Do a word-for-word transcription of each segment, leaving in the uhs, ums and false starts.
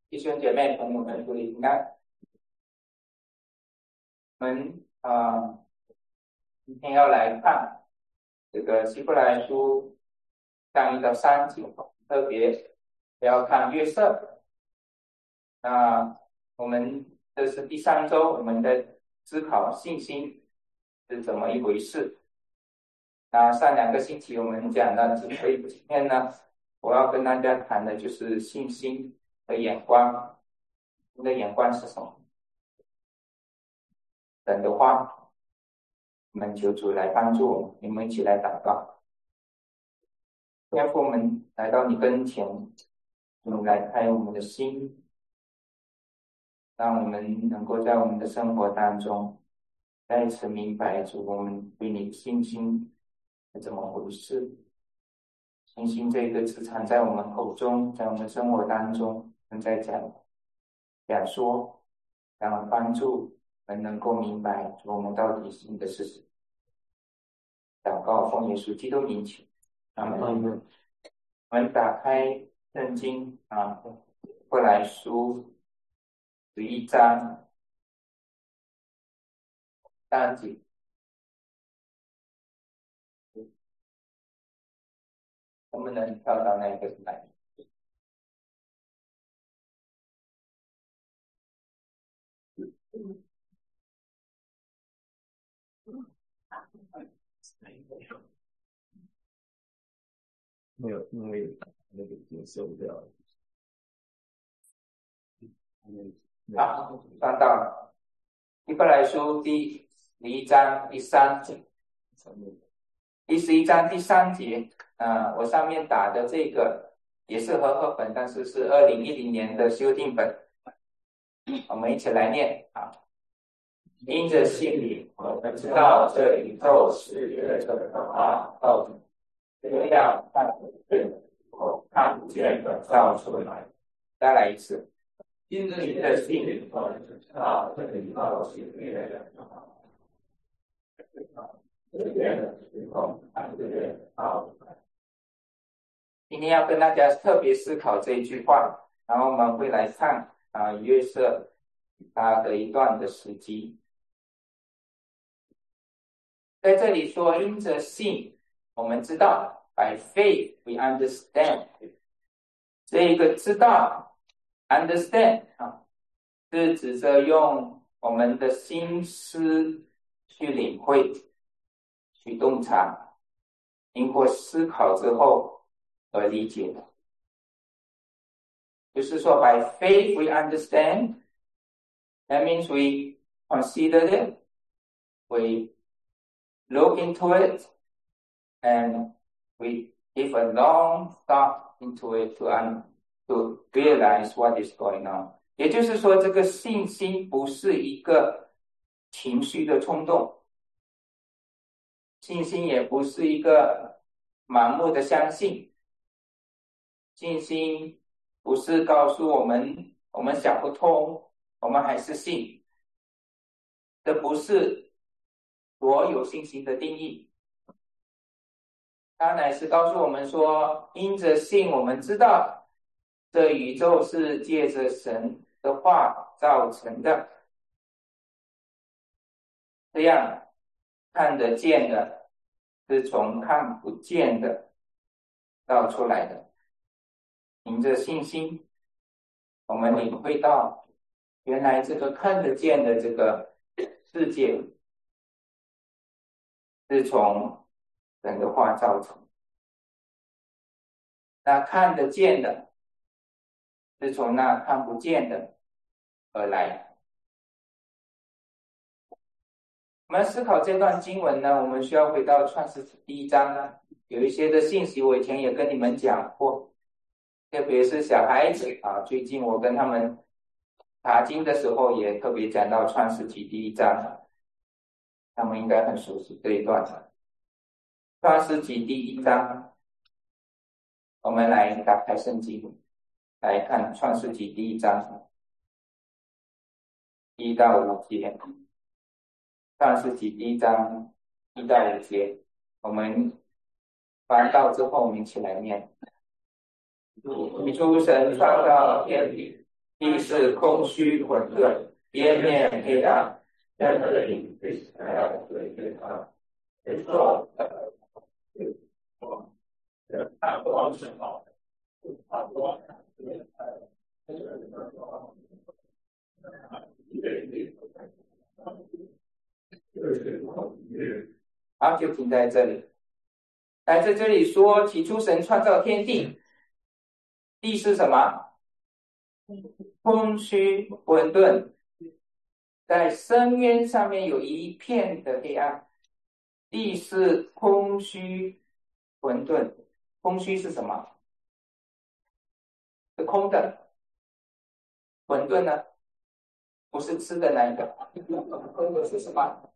弟兄姐妹朋友们，注意平安。我们啊、呃，今天要来看这个希伯来书上一到三节，特别要看约瑟。那我们这是第三周，我们在思考信心是怎么一回事。那上两个星期我们讲了，所以今天呢，我要跟大家谈的就是信心的眼光。你的眼光是什么？等的话，我们求主来帮助我们，你们一起来祷告。天父，我们来到你跟前，我们来开我们的心，让我们能够在我们的生活当中再一次明白主我们对你的信心是怎么回事。信心这个词常在我们口中，在我们生活当中正在讲讲说，让帮助我们能够明白主我们到底信的是什么。祷告奉耶稣基督名求，阿门。我们打开圣经啊，希伯来书十一章三节，能不能跳到那个来？ 没有，因为那个已经收掉了。 好，翻到了希伯来书第十一章第三节，第十一章第三节啊，我上面打的这个也是和合本，但是是二零一零年的修订本。我们一起来念啊。因着信理，我们知道这宇宙是借着话造成，这样看不见看不见的造出来。再来一次。因着信理，我们知道这宇宙是借着话今天要跟大家特别思考这一句话，然后我们会来看啊约瑟他的一段的时机。在这里说，因着信，我们知道 ，by faith we understand。这个知道 ，understand 啊，是指着用我们的心思去领会、去洞察，经过思考之后而理解的。就是说 ，by faith we understand。That means we consider it, we look into it, and we give a long thought into it to, un, to realize what is going on. 也就是说，这个信心不是一个情绪的冲动，信心也不是一个盲目的相信，信心不是告诉我们我们想不通，我们还是信，这不是所有信心的定义。它乃是告诉我们说，因着信，我们知道这宇宙是借着神的话造成的，这样看得见的是从看不见的造出来的。凭着信心，我们领会到原来这个看得见的这个世界是从神的话造成，那看得见的是从那看不见的而来。我们思考这段经文呢，我们需要回到创世纪第一章呢，有一些的信息我以前也跟你们讲过，特别是小孩子啊，最近我跟他们查经的时候也特别讲到创世纪第一章，他们应该很熟悉这一段。创世纪第一章，我们来打开圣经来看创世纪第一章一到五节。创世纪第一章一到五节，我们翻到之后我们一起来念。起初神创造天地， 地是空虚混沌，边面黑暗，任何灵被还要对对它，没错，看光是好的，看光。好，就停在这里。来，在这里说，起初神创造天地，地是什么？空虚混沌，在深渊上面有一片的黑暗。地是空虚混沌，空虚是什么？是空的。混沌呢？不是吃的那一个。混沌是什么？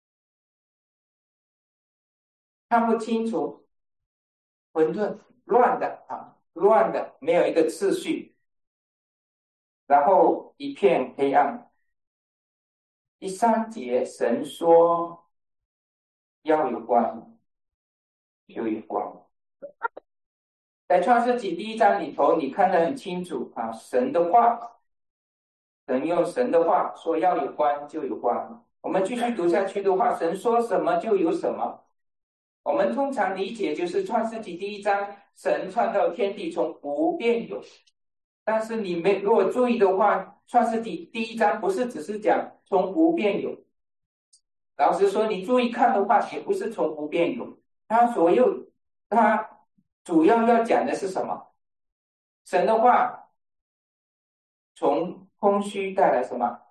看不清楚。混沌，乱的啊，乱的，没有一个次序，然后一片黑暗。第三节，神说要有光，就有光。在创世纪第一章里头，你看得很清楚啊，神的话，神用神的话说要有光，就有光。我们继续读下去的话，神说什么就有什么。我们通常理解就是创世纪第一章，神创造天地从无变有。但是你没如果注意的话，创世纪第一章不是只是讲从无变有。老实说，你注意看的话，也不是从无变有。它所有，它主要要讲的是什么？神的话从空虚带来什么？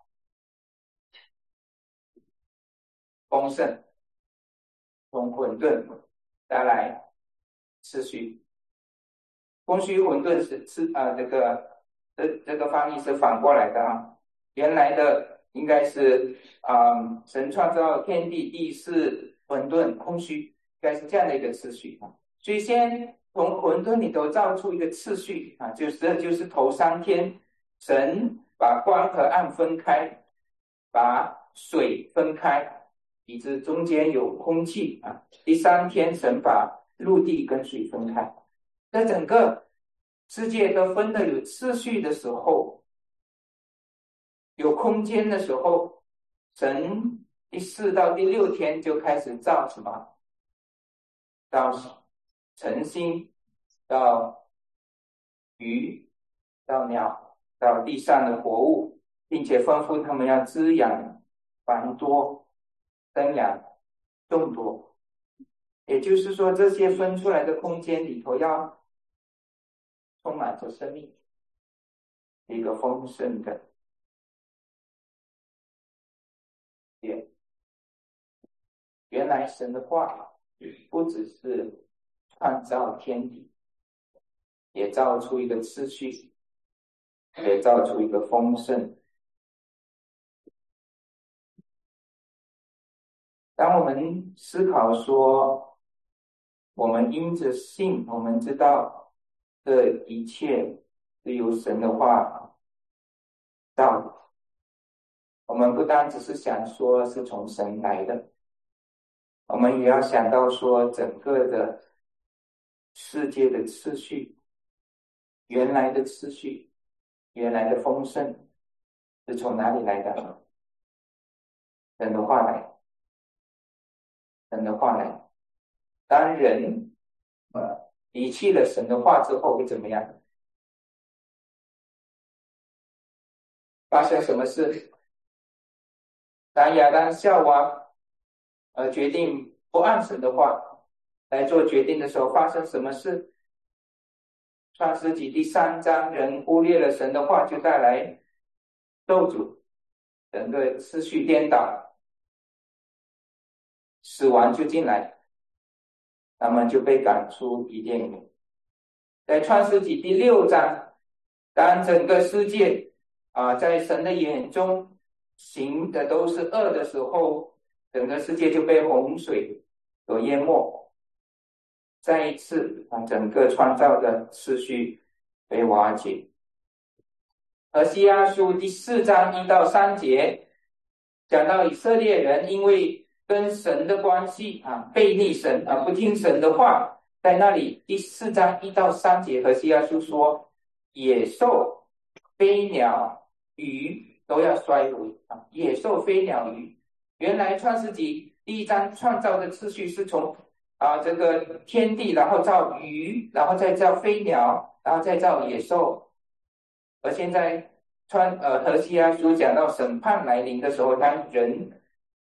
丰盛。从混沌带来秩序。空虚混沌是是啊，这个这这个翻译是反过来的啊。原来的应该是啊、嗯，神创造天地，地是混沌空虚，应该是这样的一个次序啊。所以先从混沌里头造出一个次序啊，就是这就是头三天，神把光和暗分开，把水分开。以致中间有空气啊。第三天，神把陆地跟水分开。在整个世界都分得有次序的时候，有空间的时候，神第四到第六天就开始造什么？造晨星，到鱼，到鸟，到地上的活物，并且吩咐他们要滋养繁多，生养众多。也就是说，这些分出来的空间里头要充满着生命，一个丰盛的点。原来神的话不只是创造天地，也造出一个次序，也造出一个丰盛。当我们思考说，我们因着信，我们知道这一切是由神的话造的。我们不单只是想说是从神来的，我们也要想到说整个的世界的次序，原来的次序，原来的丰盛是从哪里来的？神的话来，神的话来。当人呃离弃了神的话之后会怎么样？发生什么事？当亚当夏娃呃决定不按神的话来做决定的时候，发生什么事？创世纪第三章，人忽略了神的话，就带来咒诅，整个次序颠倒，死亡就进来，那么就被赶出伊甸园。在创世纪第六章，当整个世界啊、呃，在神的眼中行的都是恶的时候，整个世界就被洪水所淹没，再一次啊，整个创造的次序被瓦解。而西阿书第四章一到三节讲到以色列人因为跟神的关系啊，背逆神啊，不听神的话，在那里第四章一到三节和西阿书说，野兽飞鸟、鱼都要衰微啊，野兽、飞鸟、鱼。原来创世纪第一章创造的次序是从啊这个天地，然后造鱼，然后再造飞鸟，然后再造野兽。而现在穿呃何西阿书讲到审判来临的时候，当人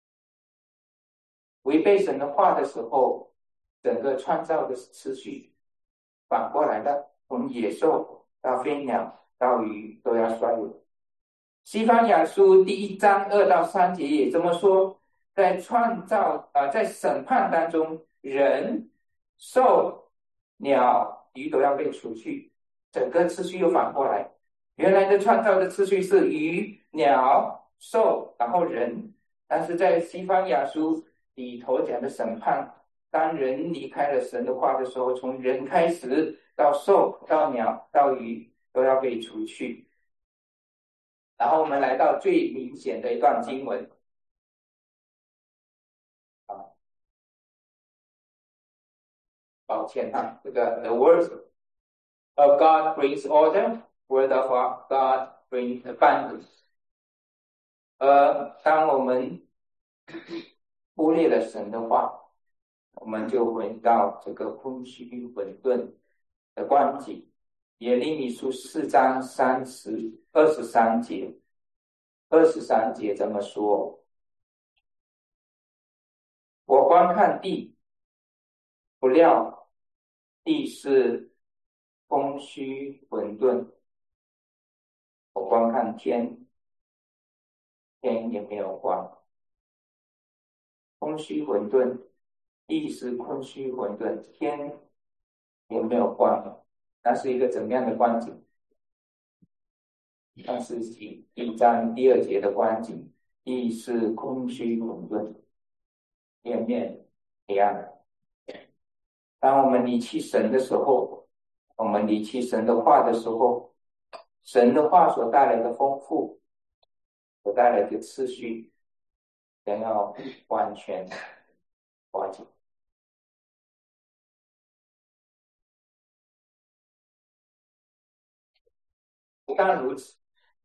违背神的话的时候，整个创造的次序反过来的，从野兽到飞鸟到鱼都要衰微。西方雅书第一章二到三节也这么说，在创造啊、呃，在审判当中，人、兽、鸟、鱼都要被除去，整个次序又反过来。原来的创造的次序是鱼、鸟、兽，然后人，但是在西方雅书里头讲的审判，当人离开了神的话的时候，从人开始到兽、到鸟、到鱼都要被除去。然后我们来到最明显的一段经文啊，抱歉啊，这个 the word of God brings order, word of God brings abundance。呃，当我们忽略了神的话，我们就回到这个空虚混沌的光景。耶利米书四章三十二十三节，二十三节这么说：我观看地，不料地是空虚混沌；我观看天，天也没有光。空虚混沌，地是空虚混沌，天也没有光。那是一个怎么样的光景？那是第一章第二节的光景，地是空虚混沌，天面黑暗。当我们离弃神的时候，我们离弃神的话的时候，神的话所带来的丰富，所带来的次序，将要完全化解。不但如此，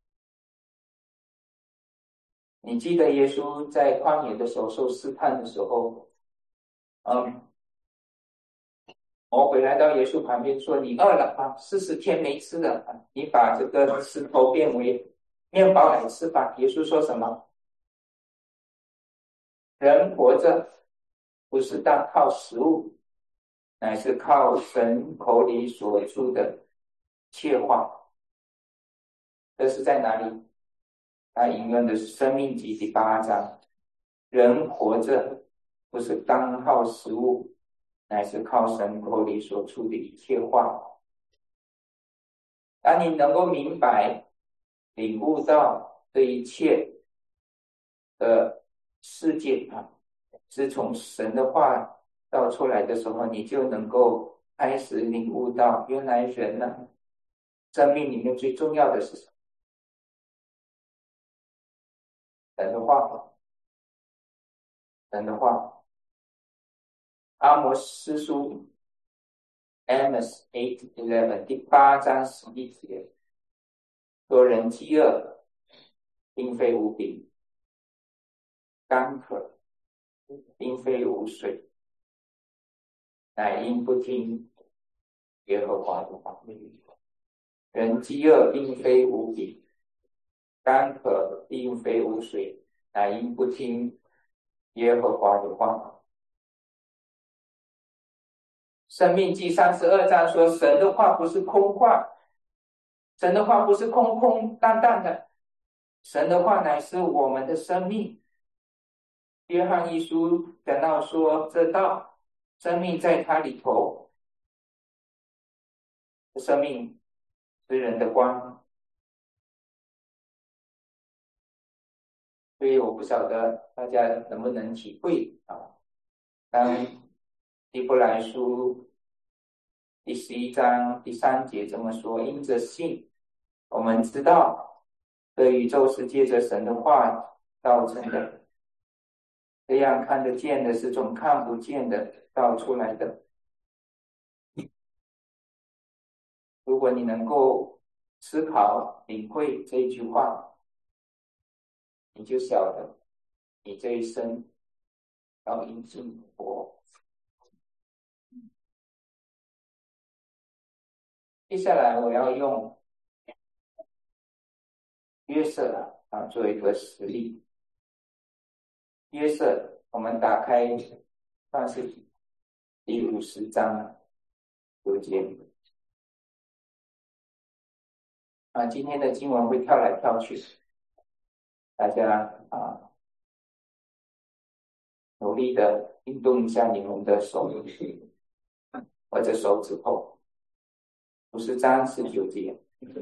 你记得耶稣在旷野的时候受试探的时候，嗯，魔鬼来到耶稣旁边说：“你饿了啊，四十天没吃了，你把这个石头变为面包来吃吧。”耶稣说什么？人活着不是单靠食物，乃是靠神口里所出的切话。这是在哪里？他引用的是《生命记》第八章：人活着不是单靠食物，乃是靠神口里所出的一切话。当你能够明白、领悟到这一切的世界啊，是从神的话道出来的时候，你就能够开始领悟到，原来人呢，生命里面最重要的是什么？神的话，神的话。阿摩斯书 Amos eight eleven 第八章十一节说：人饥饿，并非无饼；干渴，并非无水，乃因不听耶和华的话。人饥饿，并非无饼；干渴，并非无水，乃因不听耶和华的话。生命记三十二章说，神的话不是空话，神的话不是空空荡荡的，神的话乃是我们的生命。约翰一书讲到说，这道生命在它里头，生命是人的光。所以我不晓得大家能不能体会啊，当希伯来书第十一章第三节这么说：因着信，我们知道这宇宙是借着神的话造成的，这样看得见的是从看不见的造出来的。如果你能够思考领会这一句话，你就晓得你这一生要因信佛。接下来我要用约瑟啊做一个实例。约瑟，我们打开创世纪第五十章九节啊，今天的经文会跳来跳去，大家啊努力的运动一下你们的手或者手指头。五十章十九节，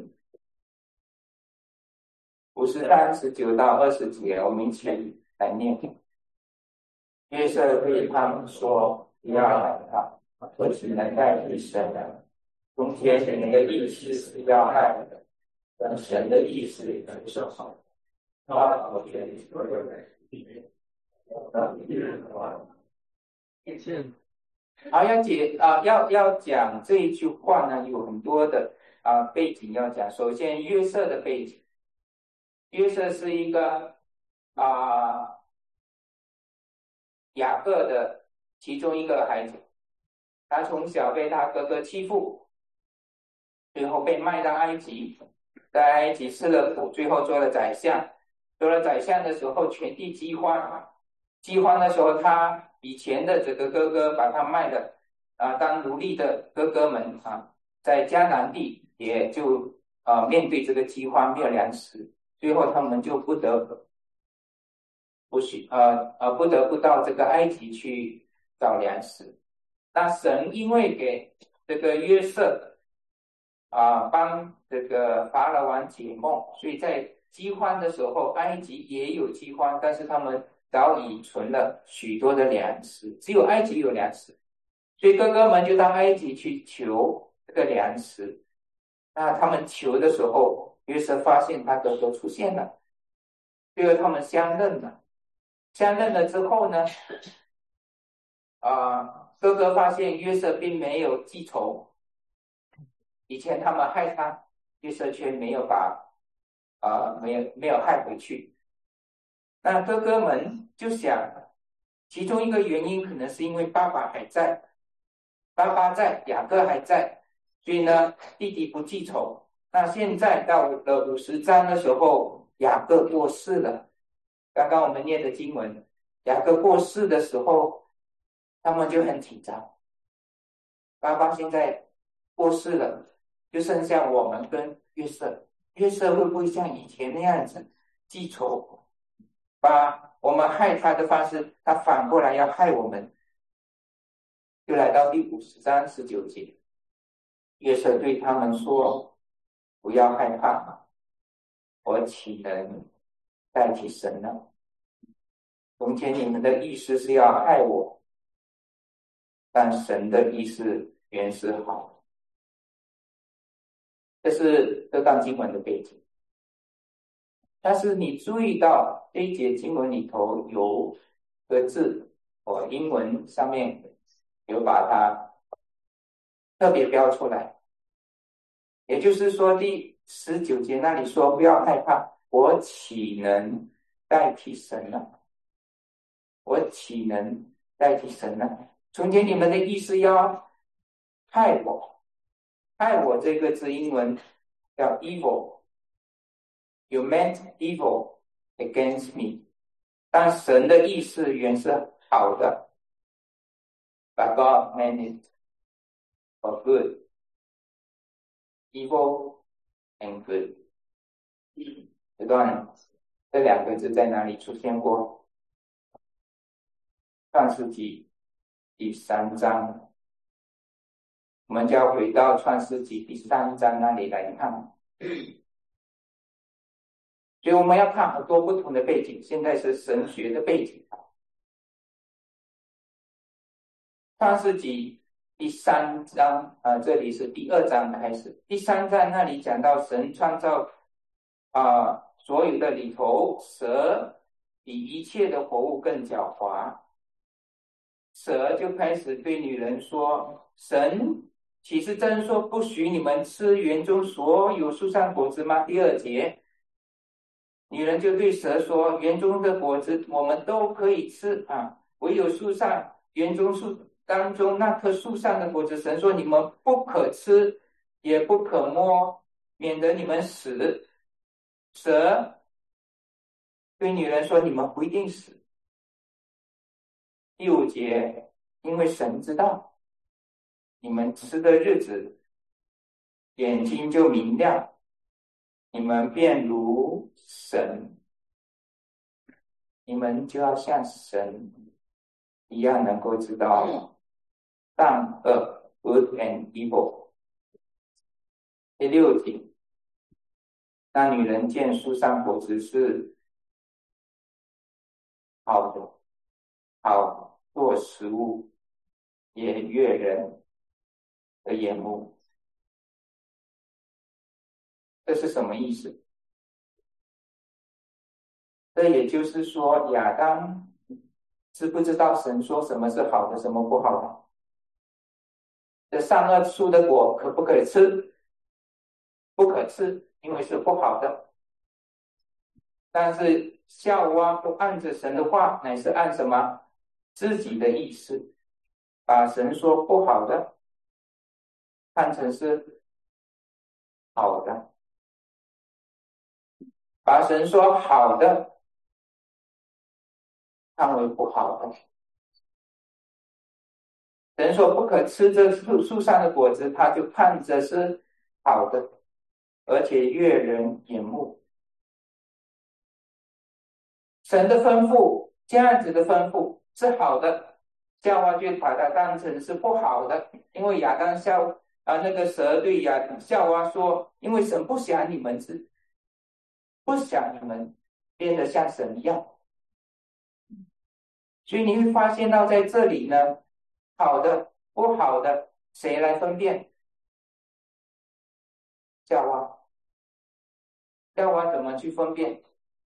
五十章十九到二十节，我们一起来念。约瑟对他们说：“不要害怕，我只能代替神的。从前你们的意思是要害的，但神的意思却是好的。他保全所有人里面，好，要解啊，要要讲这一句话呢，有很多的啊背景要讲。首先，约瑟的背景，约瑟是一个啊雅各的其中一个孩子，他从小被他哥哥欺负，最后被卖到埃及，在埃及吃了苦，最后做了宰相。做了宰相的时候，全地饥荒，饥荒的时候，他以前的这个哥哥把他卖了啊，当奴隶的哥哥们啊，在迦南地也就啊面对这个饥荒，没有粮食，最后他们就不得不不许呃呃不得不到这个埃及去找粮食。那神因为给这个约瑟啊帮这个法老王解梦，所以在饥荒的时候，埃及也有饥荒，但是他们早已存了许多的粮食，只有埃及有粮食，所以哥哥们就到埃及去求这个粮食。那他们求的时候，约瑟发现他哥哥出现了，最后他们相认了。相认了之后呢，啊、呃，哥哥发现约瑟并没有记仇，以前他们害他，约瑟却没有把啊、呃、没有没有害回去。那哥哥们就想，其中一个原因可能是因为爸爸还在，爸爸在，雅各还在，所以呢弟弟不记仇。那现在到了五十章的时候，雅各过世了。刚刚我们念的经文，雅各过世的时候，他们就很紧张。爸爸现在过世了，就剩下我们跟约瑟。约瑟会不会像以前那样子记仇，把我们害他的方式，他反过来要害我们？就来到第五十章十九节，约瑟对他们说：“不要害怕，我岂能代替神呢？从前你们的意思是要害我，但神的意思原是好。”这是这段经文的背景。但是你注意到这一节经文里头有个字，我英文上面有把它特别标出来，也就是说第十九节那里说：“不要害怕，我岂能代替神呢？我岂能代替神呢？从前你们的意思要害我，害我这个字英文叫 evil。You meant evil against me， 但神的意思原是好的。But God meant it for good, evil and good。 这段这两个字在哪里出现过？创世纪第三章，我们就要回到创世纪第三章那里来看。所以我们要看很多不同的背景，现在是神学的背景。创世纪第三章啊、呃，这里是第二章开始。第三章那里讲到神创造啊、呃、所有的里头，蛇比一切的活物更狡猾。蛇就开始对女人说：“神岂是真说不许你们吃园中所有树上果子吗？第二节，女人就对蛇说：园中的果子我们都可以吃啊，唯有树上园中树当中那棵树上的果子，神说你们不可吃，也不可摸，免得你们死。蛇对女人说：你们不一定死。第五节，因为神知道你们吃的日子，眼睛就明亮，你们便如神，你们就要像神一样，能够知道善恶 good and evil。第六节，那女人见树上果子是好的，好做食物，也悦人的眼目。这是什么意思？这也就是说，亚当知不知道神说什么是好的，什么不好的？这善恶树的果可不可以吃？不可吃，因为是不好的。但是夏娃不按着神的话，乃是按什么？自己的意思，把神说不好的看成是好的，把神说好的看为不好的。神说不可吃这树树上的果子，他就看着是好的，而且悦人眼目。神的吩咐，这样子的吩咐是好的，夏娃就把它当成是不好的，因为亚当夏啊那个蛇对亚夏娃说，因为神不想你们是不想你们变得像神一样，所以你会发现到在这里呢，好的不好的谁来分辨？夏娃，夏娃怎么去分辨？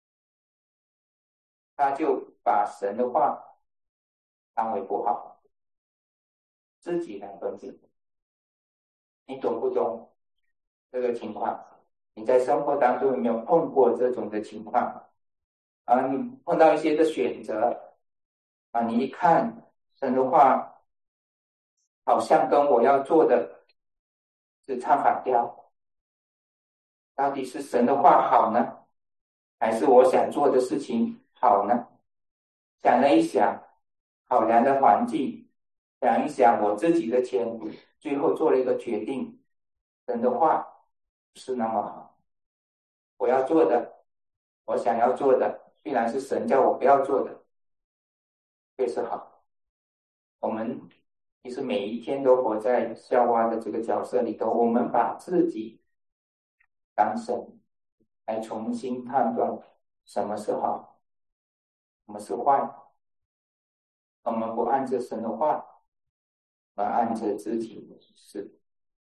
他就把神的话当为不好，自己来分辨。你懂不懂这个情况？你在生活当中有没有碰过这种的情况啊？你碰到一些的选择啊，你一看神的话好像跟我要做的是唱反调，到底是神的话好呢，还是我想做的事情好呢？想了一想，考量的环境，想一想我自己的前途，最后做了一个决定，神的话不是那么好，我要做的，我想要做的，虽然是神叫我不要做的，却是好。我们其实每一天都活在夏娃的这个角色里头，我们把自己当神，来重新判断什么是好，什么是坏。我们不按着神的话，而按着自己的意思。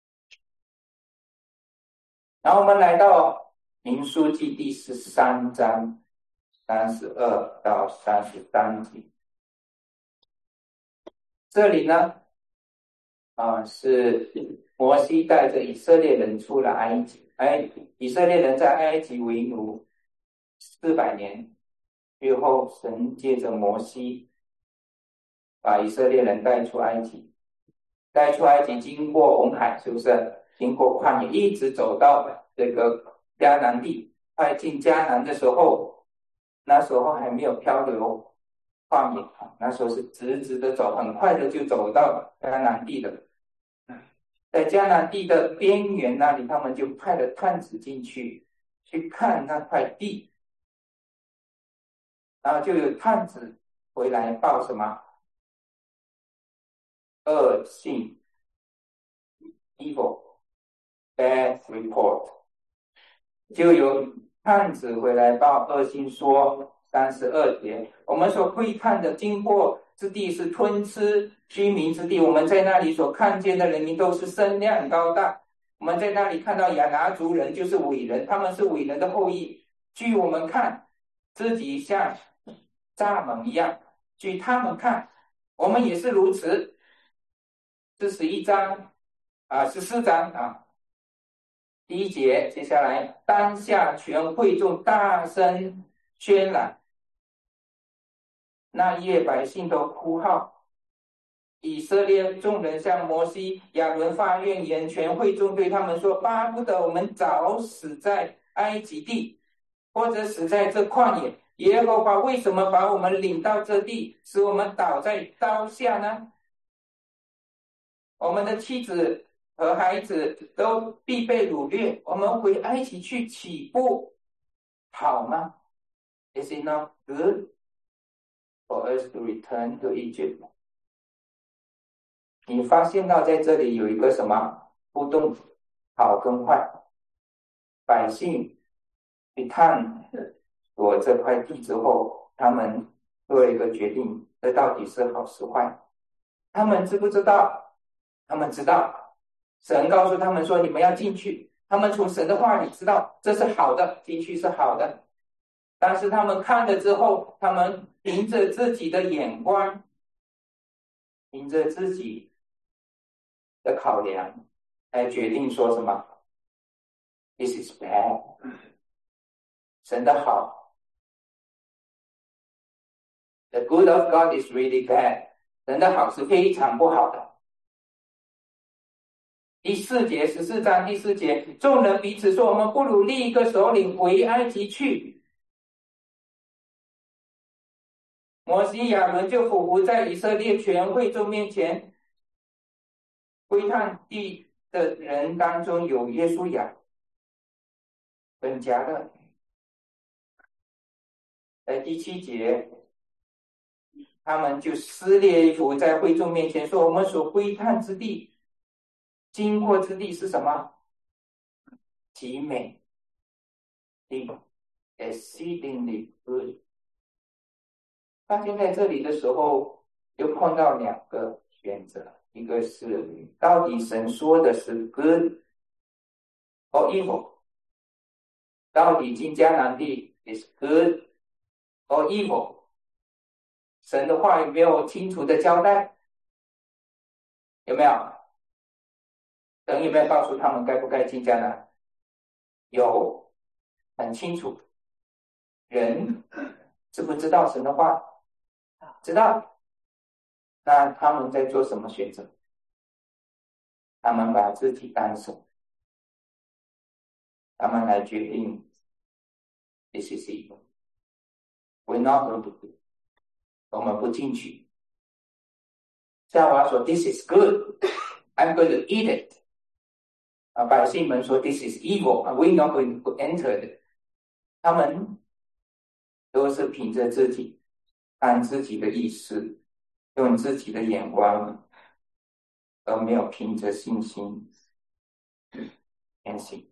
然后我们来到民数记第十三章三十二到三十三节，这里呢，啊，是摩西带着以色列人出了埃及，埃以色列人在埃及为奴四百年，最后神借着摩西把以色列人带出埃及，带出埃及经过红海，是不是？经过旷野，一直走到这个迦南地。快进迦南的时候，那时候还没有漂流旷野，那时候是直直的走，很快的就走到迦南地了。在迦南地的边缘那里，他们就派了探子进去，去看那块地，然后就有探子回来报什么？恶信 evil bad report， 就有探子回来报恶信说三十二节，我们所窥探的经过之地是吞吃居民之地，我们在那里所看见的人民都是身量高大，我们在那里看到亚拿族人就是伟人，他们是伟人的后裔，据我们看自己像蚱蜢一样，据他们看我们也是如此。这十一章啊，十四章啊，第一节，接下来当下全会众大声喧嚷，那夜百姓都哭号，以色列众人向摩西、亚伦发怨言，全会众对他们说：巴不得我们早死在埃及地，或者死在这旷野。耶和华为什么把我们领到这地，使我们倒在刀下呢？我们的妻子和孩子都必被掳掠，我们回埃及去，岂不好吗？ Is it not good for us to return to Egypt? 你发现到在这里有一个什么互动，好跟坏。百姓去探索这块地之后，他们做了一个决定，这到底是好是坏？他们知不知道？他们知道，神告诉他们说你们要进去，他们从神的话里知道这是好的，进去是好的。但是他们看了之后，他们凭着自己的眼光，凭着自己的考量来决定说什么 This is bad， 神的好 The good of God is really bad， 神的好是非常不好的。第四节，十四章第四节，众人彼此说：我们不如立一个首领回埃及去。摩西亚伦就俯伏在以色列全会众面前，窥探地的人当中有约书亚跟迦勒。在第七节，他们就撕裂衣服在会众面前说：我们所窥探之地，经过之地是什么？极美， exceedingly good。发现在这里的时候，又碰到两个选择，一个是到底神说的是 good or evil， 到底进迦南地 is good or evil， 神的话有没有清楚的交代？有没有？神有没有告诉他们该不该进迦南？有，很清楚。人知不知道神的话？知道。那他们在做什么选择？他们把自己当神，他们来决定 This is evil， We're not going to do， 我们不进去。夏娃说 This is good， I'm going to eat it。啊，百姓们说 This is evil， We're not going to enter it。 他们都是凭着自己，按自己的意思，用自己的眼光，而没有凭着信心前行。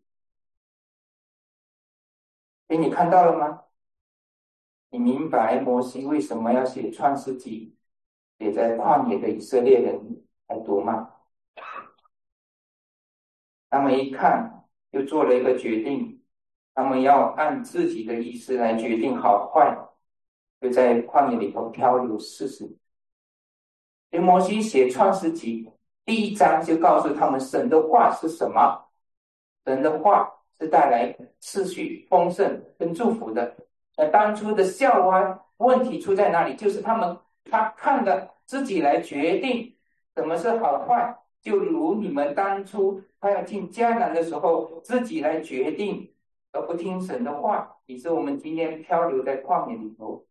所以你看到了吗？你明白摩西为什么要写创世纪给在旷野的以色列人来读吗？他们一看就做了一个决定，他们要按自己的意思来决定好坏，就在旷野里头漂流四十年。所以摩西写创世纪第一章就告诉他们神的话是什么，神的话是带来秩序、丰盛跟祝福的。那当初的夏娃问题出在哪里？就是他们他看了自己来决定什么是好坏，就如你们当初他要进迦南的时候自己来决定，而不听神的话，以致我们今天漂流在旷野里头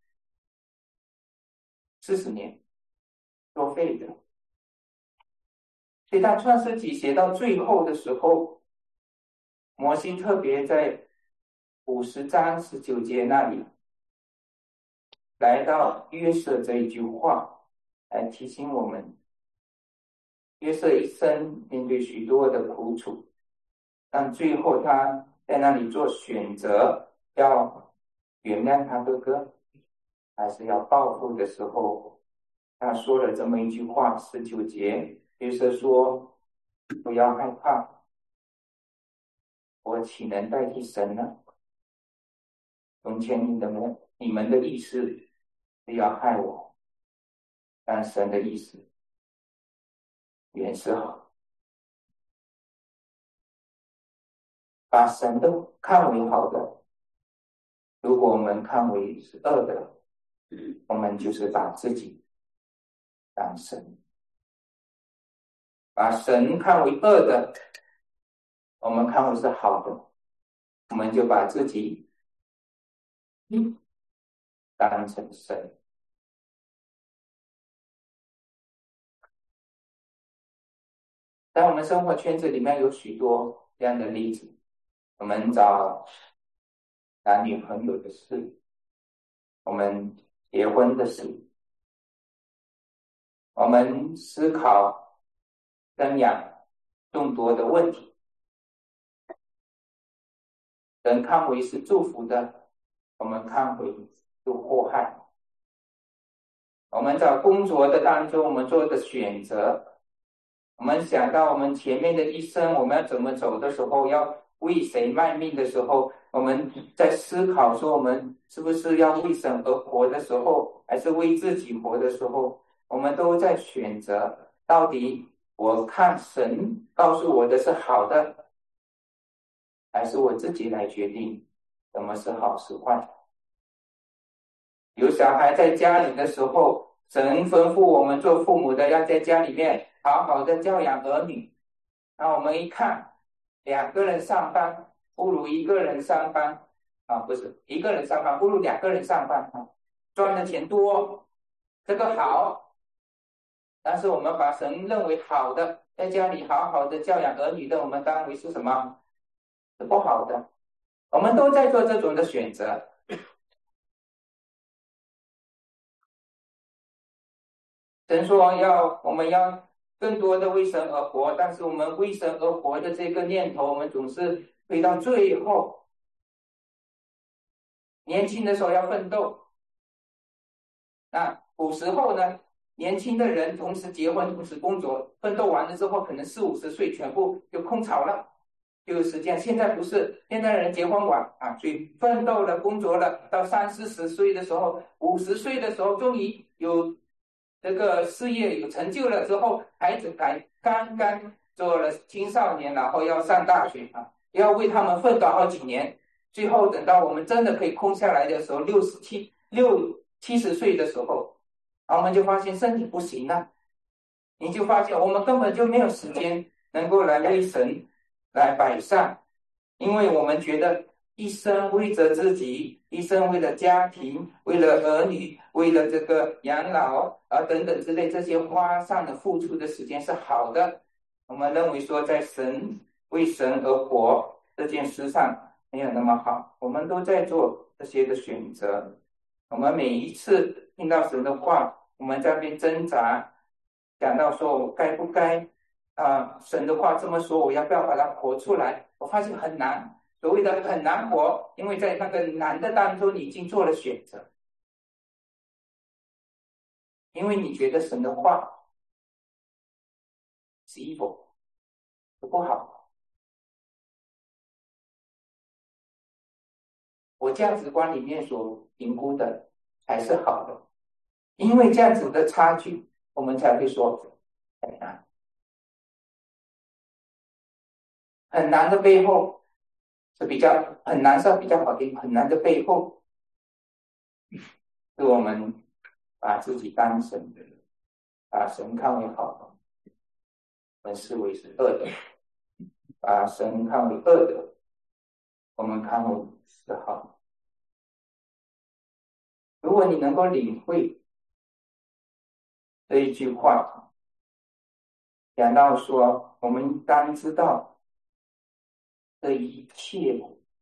四十年作废的。所以当创世纪写到最后的时候，摩西特别在五十章十九节那里来到约瑟这一句话，来提醒我们，约瑟一生面对许多的苦楚，但最后他在那里做选择，要原谅他哥哥还是要报复的时候，他说了这么一句话，十九节，约瑟说：不要害怕，我岂能代替神呢？从前你们你们的意思是要害我，但神的意思原是好， 把神都看为好的，如果我们看为是恶的，我们就是把自己当神。把神看为恶的，我们看为是好的，我们就把自己当成神。在我们生活圈子里面有许多这样的例子，我们找男女朋友的事，我们结婚的事，我们思考生养众多的问题，人看为是祝福的，我们看为是祸害。我们在工作的当中，我们做的选择，我们想到我们前面的一生我们要怎么走的时候，要为谁卖命的时候，我们在思考说我们是不是要为神而活的时候，还是为自己活的时候，我们都在选择，到底我看神告诉我的是好的，还是我自己来决定什么是好是坏。有小孩在家里的时候，神吩咐我们做父母的要在家里面好好的教养儿女。那我们一看，两个人上班不如一个人上班啊，不是一个人上班不如两个人上班啊，赚的钱多，这个好。但是我们把神认为好的，在家里好好的教养儿女的，我们当为是什么？是不好的。我们都在做这种的选择。神说要我们要更多的为神而活，但是我们为神而活的这个念头，我们总是推到最后。年轻的时候要奋斗，那古时候呢，年轻的人同时结婚，同时工作，奋斗完了之后，可能四五十岁全部就空巢了，就是这样。现在不是，现在人结婚晚啊，所以奋斗了，工作了，到三四十岁的时候，五十岁的时候，终于有这个事业有成就了之后，孩子才刚刚做了青少年，然后要上大学啊，要为他们奋斗好几年，最后等到我们真的可以空下来的时候，六十七六七十岁的时候，我们就发现身体不行了，你就发现我们根本就没有时间能够来为神来摆上，因为我们觉得一生为着自己，一生为了家庭，为了儿女，为了这个养老啊等等之类，这些花上的付出的时间是好的。我们认为说，在神为神而活这件事上没有那么好，我们都在做这些的选择。我们每一次听到神的话，我们在那边挣扎，讲到说我该不该啊、呃？神的话这么说，我要不要把它活出来？我发现很难。所谓的很难活，因为在那个难的当中，你已经做了选择，因为你觉得神的话是 evil， 是不好。我价值观里面所评估的才是好的，因为这样子的差距，我们才会说很难。很难的背后是比较很难是比较好听，很难的背后是我们把自己当神的，把神看为好的，我们视为是恶的。把神看为恶的，我们看为是好。如果你能够领会这一句话，讲到说，我们当知道这一切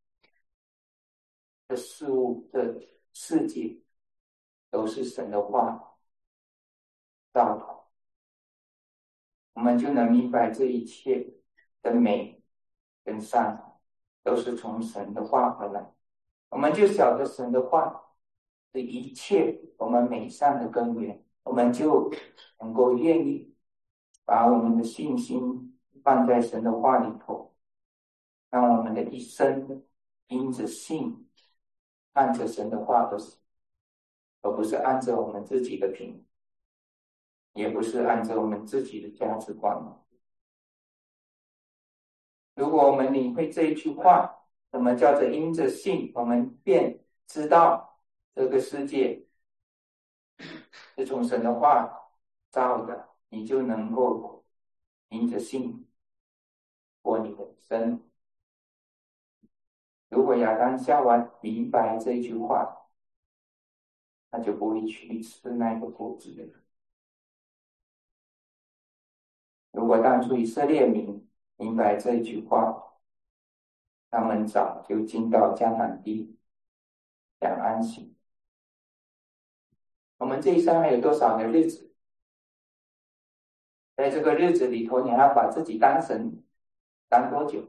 的事物的世界都是神的话造的，我们就能明白这一切的美跟善都是从神的话而来，我们就晓得神的话是一切我们美善的根源，我们就能够愿意把我们的信心放在神的话里头，让我们的一生因着信按着神的话而死，而不是按着我们自己的品，也不是按着我们自己的价值观。 如果我们领会这一句话，什么叫做因着信，我们便知道这个世界是从神的话造的，你就能够因着信过你的生。如果亚当夏娃明白这句话，他就不会去吃那个果子的。如果当初以色列民明白这句话，他们早就进到迦南地，享安息。我们这一生还有多少的日子？在这个日子里头，你还要把自己当神当多久？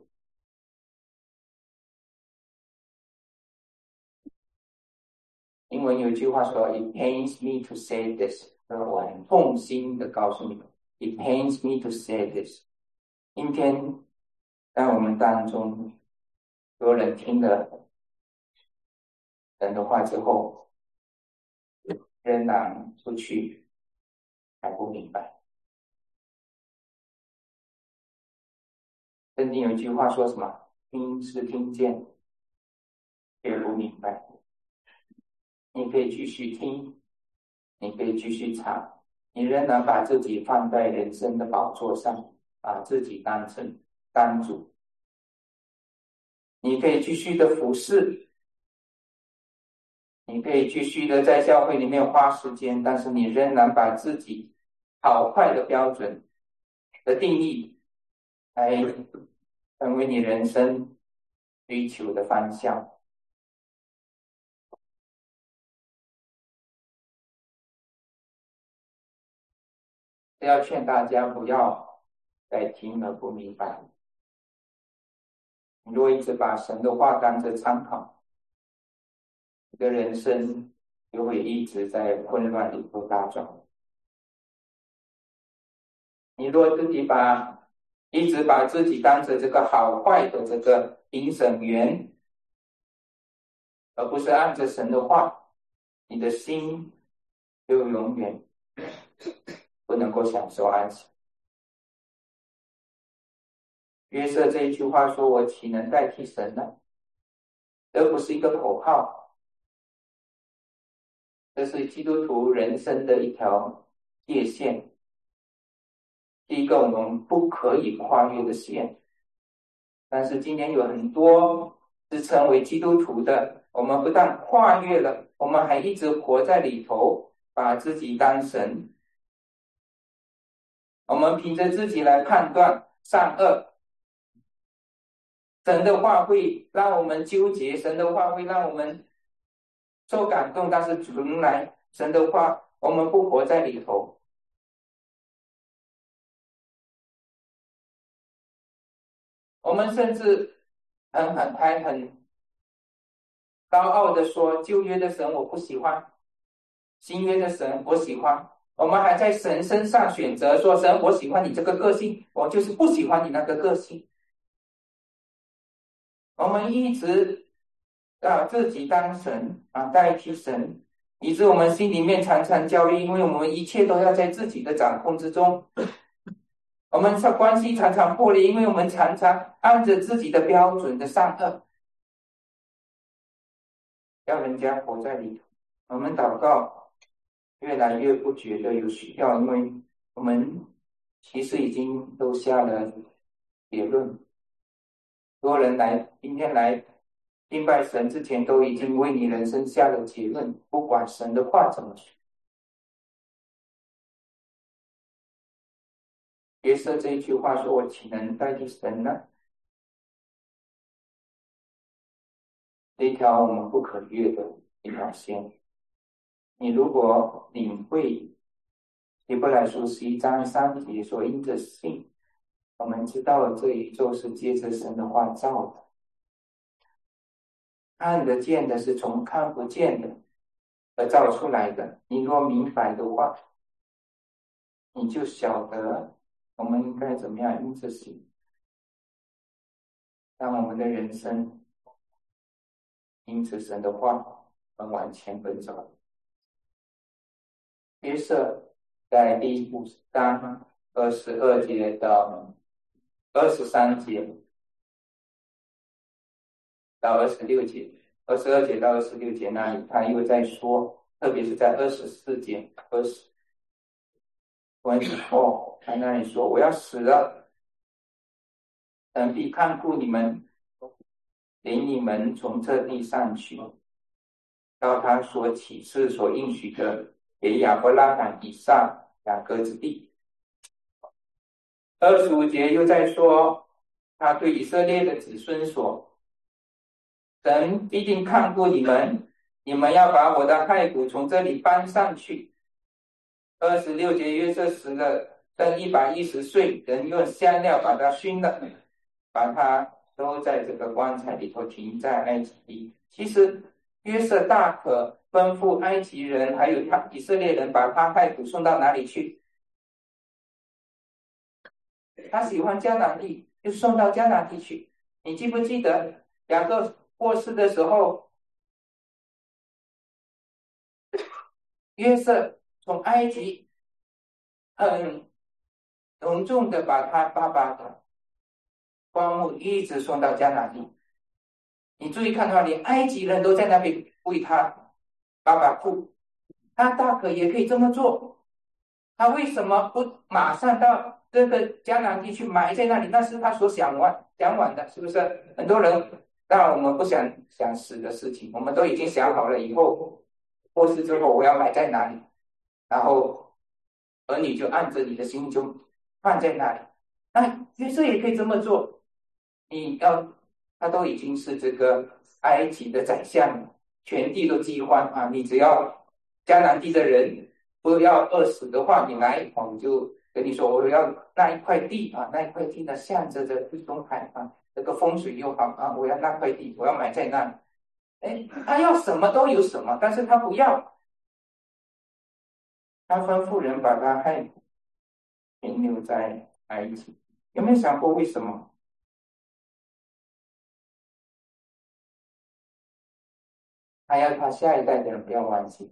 英文有一句话说 "It pains me to say this"， 我很痛心的告诉你们 "It pains me to say this"。今天在我们当中，有人听了神的话之后，仍然出去还不明白。圣经有一句话说什么？听是听见，却不明白。你可以继续听，你可以继续唱，你仍然把自己放在人生的宝座上，把自己当成当主。你可以继续的服侍，你可以继续的在教会里面花时间，但是你仍然把自己好坏的标准的定义来成为你人生追求的方向。要劝大家不要再听了不明白。你若一直把神的话当成参考，你的人生就会一直在混乱里头打转。你若自己把一直把自己当成这个好坏的这个评审员，而不是按着神的话，你的心就永远不能够享受安息。约瑟这一句话说：“我岂能代替神呢？”这不是一个口号，这是基督徒人生的一条界限，是一个我们不可以跨越的线。但是今天有很多自称为基督徒的，我们不但跨越了，我们还一直活在里头，把自己当神。我们凭着自己来判断善恶。神的话会让我们纠结，神的话会让我们受感动，但是从来神的话我们不活在里头。我们甚至很很还很高傲的说，旧约的神我不喜欢，新约的神我喜欢。我们还在神身上选择说，神我喜欢你这个个性，我就是不喜欢你那个个性。我们一直把自己当神啊，代替神，以致我们心里面常常焦虑，因为我们一切都要在自己的掌控之中。我们的关系常常破裂，因为我们常常按着自己的标准的善恶，要人家活在里头。我们祷告越来越不觉得有需要，因为我们其实已经都下了结论。多人来今天来敬拜神之前，都已经为你人生下了结论，不管神的话怎么说。约瑟这一句话说：“我岂能代替神呢？”这一条我们不可越的一条线。你如果领会希伯来书十一章三节说：“因着信，我们知道这宇宙是借着神的话造的。”看得见的是从看不见的而造出来的。你若明白的话，你就晓得我们应该怎么样因着信，让我们的人生因着神的话而往前奔走。约瑟在第五章二十二节到二十三节到二十六节，二十二节到二十六节那里，他又在说，特别是在二十四节、二十关以后，他那里说：“我要死了，神必看顾你们，领你们从这地上去，到他所启示、所应许的给亚伯拉罕、以撒、雅各之地。”二十五节又在说，他对以色列的子孙说：“神必定看顾你们，你们要把我的骸骨从这里搬上去。”二十六节，约瑟死了，登一百一十岁，人用香料把他熏了，把他收在这个棺材里头，停在埃及地。其实约瑟大可吩咐埃及人还有他以色列人把他骸骨送到哪里去？他喜欢迦南地，就送到迦南地去。你记不记得雅各过世的时候，约瑟从埃及很隆重的把他爸爸的棺木一直送到迦南地。你注意看到，连埃及人都在那边为他爸爸哭，他大可也可以这么做。他为什么不马上到这个迦南地去埋在那里？那是他所想完想完的，是不是？很多人当然我们不想想死的事情，我们都已经想好了，以后过世之后我要埋在哪里，然后儿女就按着你的心就放在那里。那约瑟也可以这么做，你要他都已经是这个埃及的宰相了，全地都饥荒啊！你只要迦南地的人不要饿死的话，你来，我就跟你说，我要那一块地啊，那一块地呢，向着这地中海啊，这个风水又好啊，我要那块地，我要买在那里。哎，他要什么都有什么，但是他不要，他吩咐人把他骸骨停留在埃及。有没有想过为什么？他要他下一代的人不要忘记，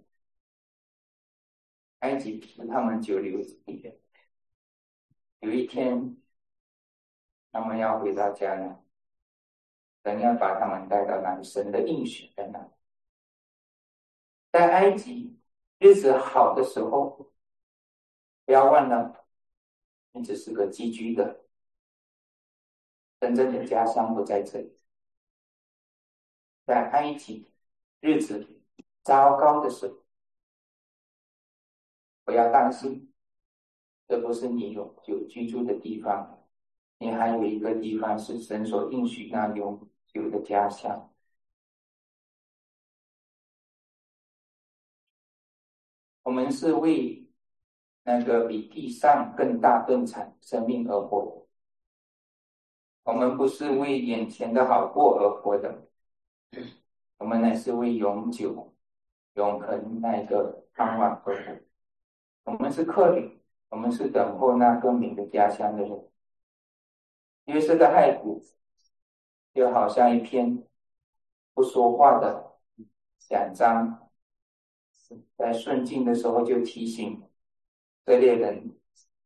埃及是他们久留之地。有一天，他们要回到家呢，神要把他们带到那里，神的应许在那里。在埃及日子好的时候，不要忘了，你只是个寄居的，真正的家乡不在这里。在埃及日子糟糕的时候，不要担心，这不是你永久居住的地方，你还有一个地方是神所应许那永久的家乡。我们是为那个比地上更大更长生命而活的，我们不是为眼前的好过而活的，我们乃是为永久永恒那个盼望而活。我们是客旅，我们是等候那更名的家乡的人。约瑟的骸骨就好像一篇不说话的奖章，在顺境的时候就提醒以色列人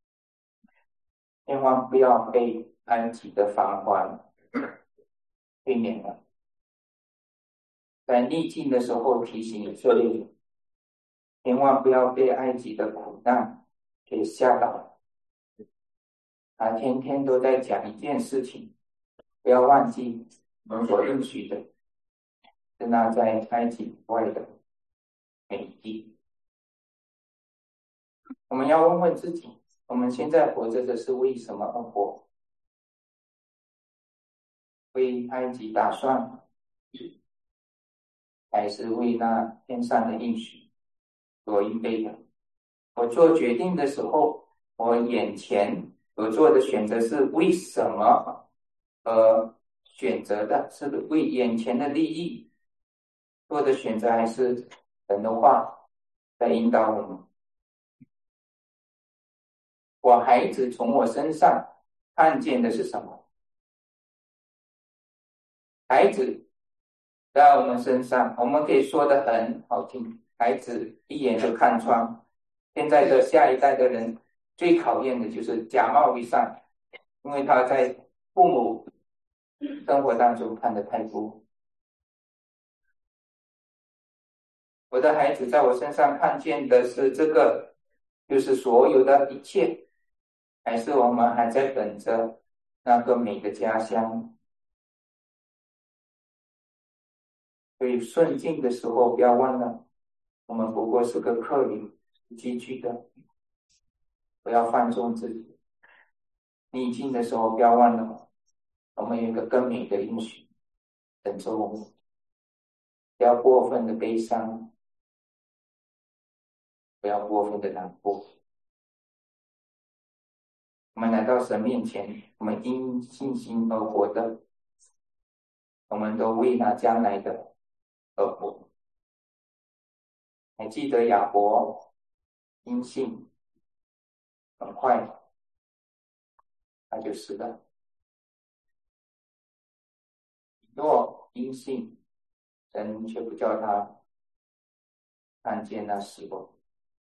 千万不要被埃及的繁华避免了，在逆境的时候提醒以色列人千万不要被埃及的苦难给吓倒。他天天都在讲一件事情，不要忘记我们所应许的是那在埃及以外的美地。我们要问问自己，我们现在活着的是为什么而活？为埃及打算，还是为那天上的应许所预备的？我做决定的时候，我眼前所做的选择是为什么而选择的？是为眼前的利益做的选择，还是神的话在引导我们？我孩子从我身上看见的是什么？孩子在我们身上，我们可以说得很好听，孩子一眼就看穿。现在的下一代的人最讨厌的就是假冒伪善，因为他在父母生活当中看得太多， 我的孩子在我身上看见的是这个，就是所有的一切，还是我们还在等着那个美的家乡？所以顺境的时候不要忘了，我们不过是个客旅，寄居的，不要放纵自己。逆境的时候不要忘了，我们有一个更美的应许等着我们。不要过分的悲伤，不要过分的难过。我们来到神面前，我们因信心而活的，我们都为那将来的而活。还记得亚伯因信很快他就死了，若因信神却不叫他看见那死亡。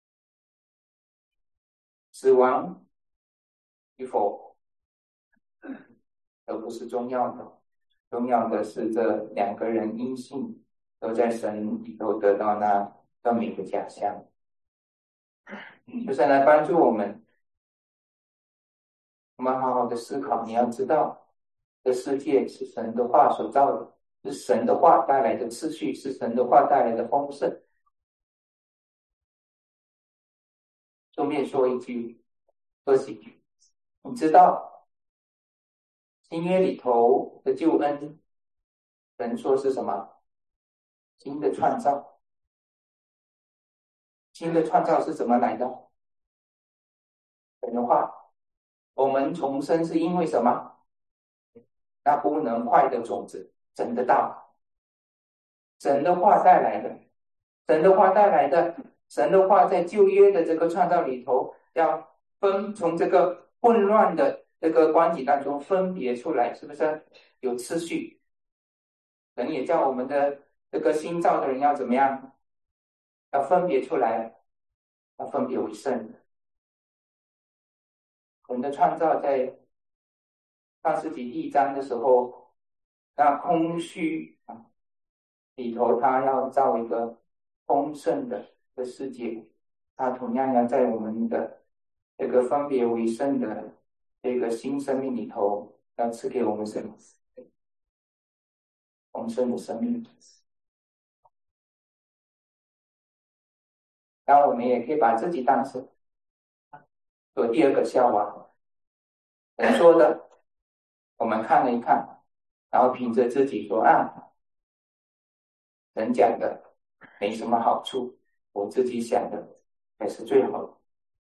死亡与否都不是重要的，重要的是这两个人因信都在神里头得到那更美的家乡。就是来帮助我们，我们好好的思考。你要知道，这世界是神的话所造的，是神的话带来的秩序，是神的话带来的丰盛。顺便说一句，说几句，你知道新约里头的救恩，神说是什么？新的创造。新的创造是怎么来的？神的话。我们重生是因为什么？那不能坏的种子，神的道，神的话带来的，神的话带来的，神的话在旧约的这个创造里头，要分从这个混乱的这个关系当中分别出来，是不是有次序？神也叫我们的这个新造的人要怎么样？要分别出来，要分别为圣。我们的创造在创世纪第一章的时候，那空虚啊里头，他要造一个丰盛的的世界，他同样要在我们的这个分别为圣的这个新生命里头，要赐给我们什么？丰盛的生命。当我们也可以把自己当成做第二个笑话，人说的，我们看了一看，然后凭着自己说啊，人讲的没什么好处，我自己想的才是最好的。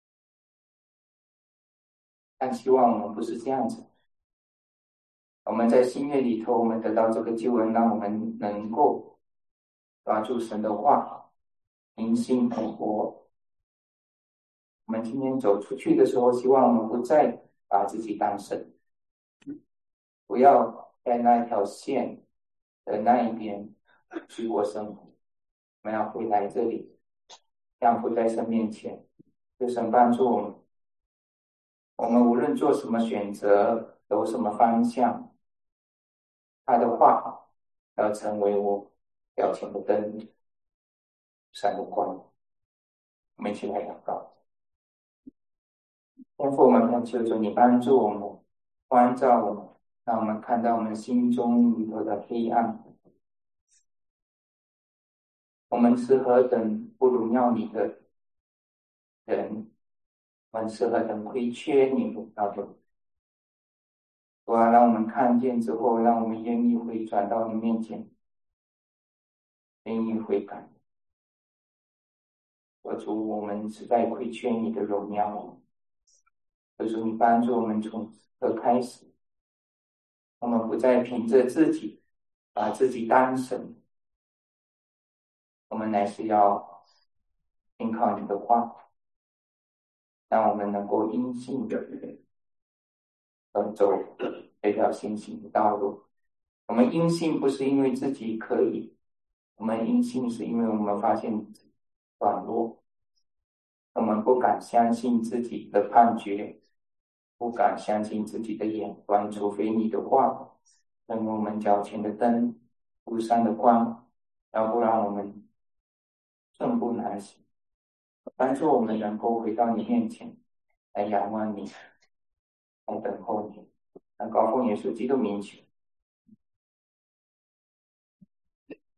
但希望我们不是这样子。我们在新约里头，我们得到这个救恩，让我们能够抓住神的话，因信而活。我们今天走出去的时候，希望我们不再把自己当神，不要在那条线的那一边去过生活。我们要回来这里，降服在神面前，求神帮助我们。我们无论做什么选择，走什么方向，他的话要成为我脚前的灯，闪的光。我们一起来祷告。天父，我们恳求主你帮助我们，关照我们，让我们看到我们心中里头的黑暗。我们是何等不荣耀你的人，我们是何等亏缺你荣耀的。主啊，让我们看见之后，让我们愿意回转到你面前，愿意悔改。我主，我们实在亏缺你的荣耀。求主你帮助我们从此开始，我们不再凭着自己把自己当神，我们乃是要依靠你的话，让我们能够因信的而走这条信心的道路。我们因信不是因为自己可以，我们因信是因为我们发现软弱，我们不敢相信自己的判决，不敢相信自己的眼光，除非你的话成为我们脚前的灯，路上的光，要不然我们寸步难行。帮助我们能够回到你面前，来仰望你，来等候你。祷告奉耶稣基督名求。